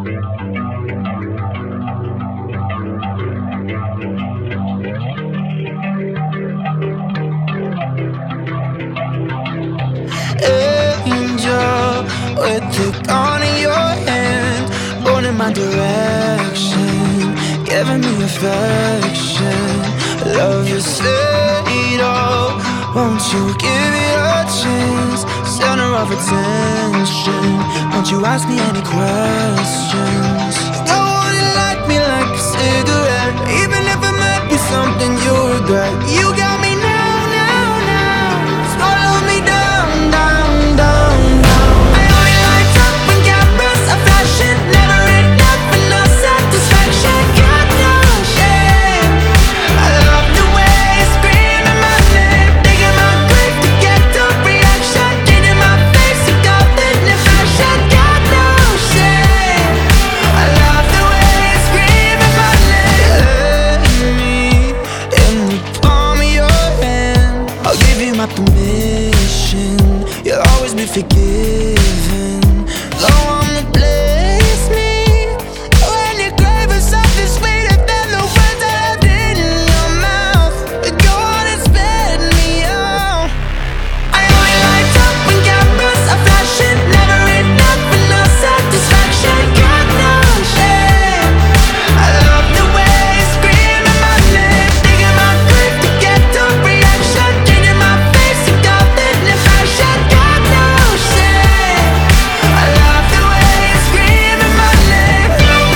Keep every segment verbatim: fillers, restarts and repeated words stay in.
Angel, with the gun in your hand, going in my direction, giving me affection. Love is fatal, won't you give it a chance? Center of attention, won't you ask me any questions? You wouldn't like me like a cigarette, even if it might be something you regret. You got me now, now, now, swallow me down, down, down, down. I only light up when cameras are flashing, never enough for no satisfaction. Got no shame, I love the way you scream in my name, digging my grave to get the reaction, getting my face to go in the fashion. Got no shame, I love the way you scream in my name. Let me in the palm of your hand, I'll give you my permission, you'll always be forgiven. Don't wanna place me when your grave is something sweeter than the words I had in your mouth. Go on and spit me out. I only light up when cameras are flashing, never enough for no satisfaction. Got no shame, I love the way you scream in my name, digging my grave to get the reaction, getting my face to go in the fashion. Got no shame, I love the way you scream in my name.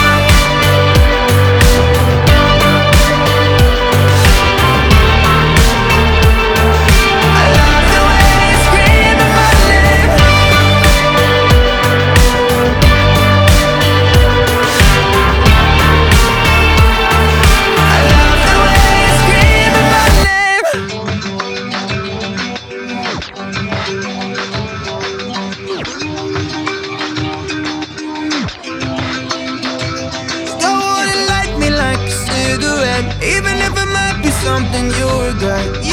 I love the way you scream in my name. I love the way you scream in my name. You wouldn't like me like a cigarette, even if it might be something you regret.